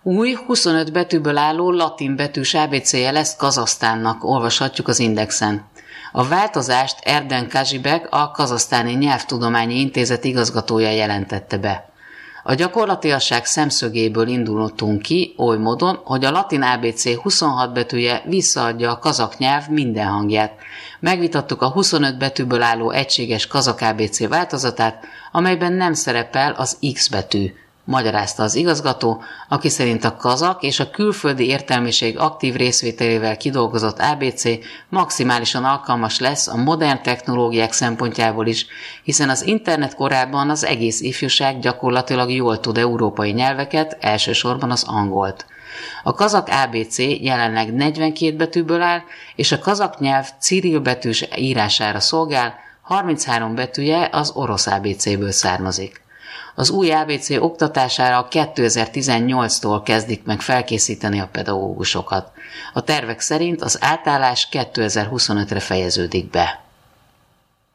Új, 25 betűből álló latin betűs ABC-je lesz Kazahsztánnak, olvashatjuk az Indexen. A változást Erden Kazsibek, a Kazahsztáni Nyelvtudományi Intézet igazgatója jelentette be. A gyakorlatiasság szemszögéből indultunk ki, oly módon, hogy a latin ABC 26 betűje visszaadja a kazak nyelv minden hangját. Megvitattuk a 25 betűből álló egységes kazak ABC változatát, amelyben nem szerepel az X betű, magyarázta az igazgató, aki szerint a kazak és a külföldi értelmiség aktív részvételével kidolgozott ABC maximálisan alkalmas lesz a modern technológiák szempontjából is, hiszen az internet korában az egész ifjúság gyakorlatilag jól tud európai nyelveket, elsősorban az angolt. A kazak ABC jelenleg 42 betűből áll, és a kazak nyelv cirill betűs írására szolgál, 33 betűje az orosz ABC-ből származik. Az új ABC oktatására 2018-tól kezdik meg felkészíteni a pedagógusokat. A tervek szerint az átállás 2025-re fejeződik be.